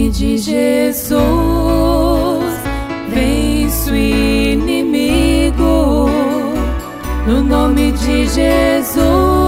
de Jesus, venço o inimigo. No nome de Jesus,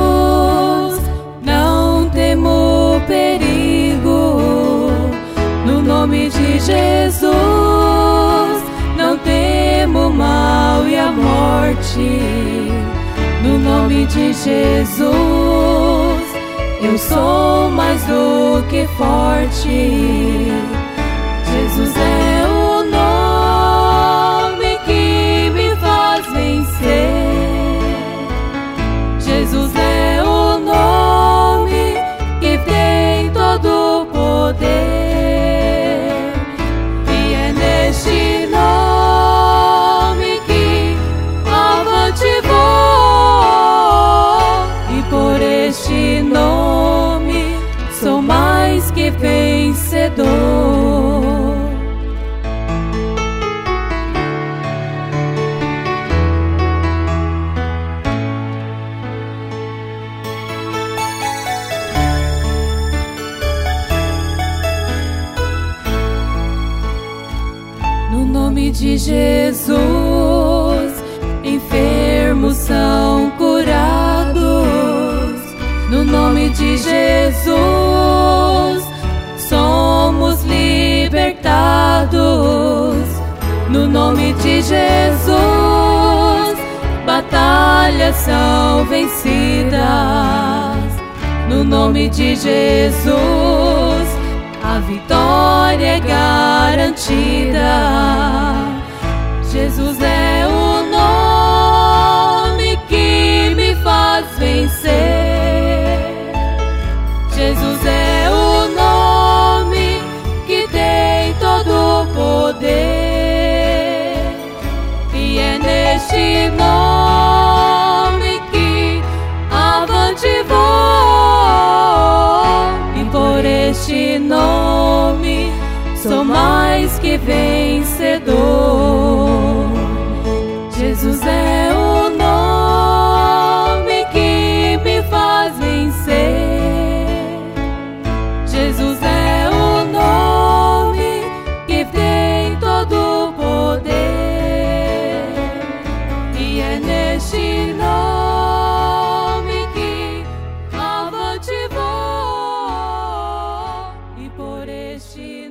não temo perigo. No nome de Jesus, não temo o mal e a morte. No nome de Jesus, eu sou mais do que forte. Jesus é o nome que me faz vencer. Jesus é o nome que tem todo o poder. E é neste nome que avante vou. E por este nome sou mais que vencedor. No nome de Jesus, enfermos são curados. No nome de Jesus, somos libertados. No nome de Jesus, batalhas são vencidas. No nome de Jesus, a vitória é garantida. Jesus é o nome que me faz vencer. Jesus é o nome que tem todo o poder. E é neste nome que avante vou. E por este nome sou mais que vencedor. Jesus é o nome que me faz vencer. Jesus é o nome que tem todo o poder. E é neste nome que avante vou. E por este